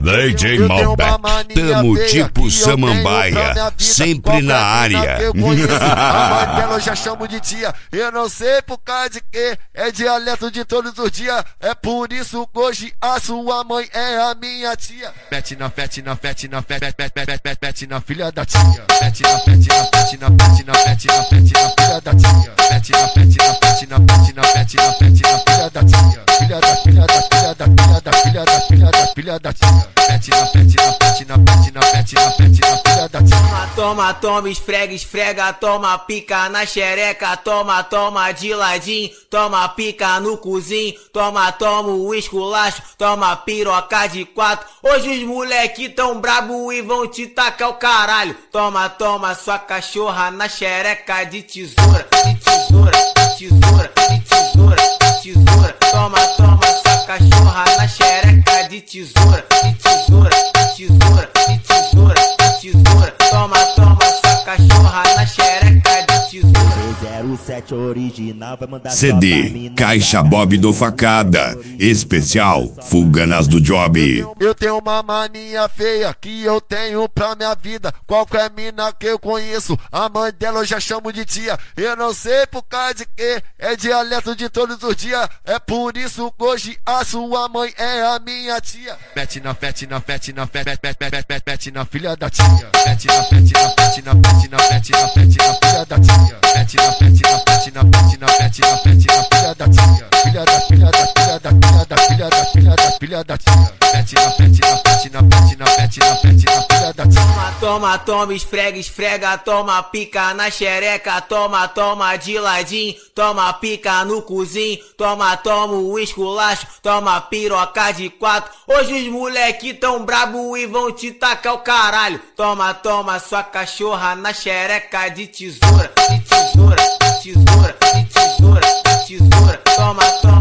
DJ Malbec, tamo tipo Samambaia, sempre na área. Eu conheço, a mãe dela eu já chamo de tia. Eu não sei por causa de que é dialeto de todos os dias. É por isso que hoje a sua mãe é a minha tia. Pete na pete na pete na pete pete na filha da tia. Pete na pete na pete na pete na pete na pete na filha da tia. Pete na pete na pete na pete na pete na pete na filha da tia. Filha da filha da filha da filha da filha da filha da filha da tia. Pete na pete na pete na pete na pete na pete na filha da tia. Toma, toma, esfrega, esfrega, toma pica na xereca, toma, toma de ladinho, toma pica no cozinho, toma, toma o esculacho, toma piroca de 4. Hoje os moleque tão brabo e vão te tacar o caralho. Toma, toma sua cachorra na xereca de tesoura, de tesoura, de tesoura, de tesoura, de tesoura. Toma, toma sua cachorra na xereca de tesoura, de tesoura, de tesoura, de tesoura, de tesoura. Toma, toma sua cachorra na xereca de tesoura. 07 original vai mandar CD Caixa Bob do Facada, especial Fuganas do Job. Eu tenho uma mania feia que eu tenho pra minha vida. Qualquer mina que eu conheço, a mãe dela eu já chamo de tia. Eu não sei por causa de que é dialeto de todos os dias. É por isso que hoje a sua mãe é a minha tia. Pete na pete na pete na pete pete na filha da tia. Pete na pete na pete na pete na pete na pete na filha da tia. Pete na pete na pete na pete na pete na pete na filha da tia. Filha da filha da filha da filha da filha da filha da filha da tia. Pete na pete na pete na pete na pete na pete na filha da tia. Toma, toma, toma, esfrega, esfrega, toma pica na xereca, toma, toma de ladinho, toma pica no cozinho, toma, toma o esculacho, toma piroca de 4. Hoje os moleque tão brabo e vão te tacar o caralho. Toma, toma sua cachorra na xereca de tesoura, de tesoura, de tesoura, de tesoura, de tesoura. Toma, toma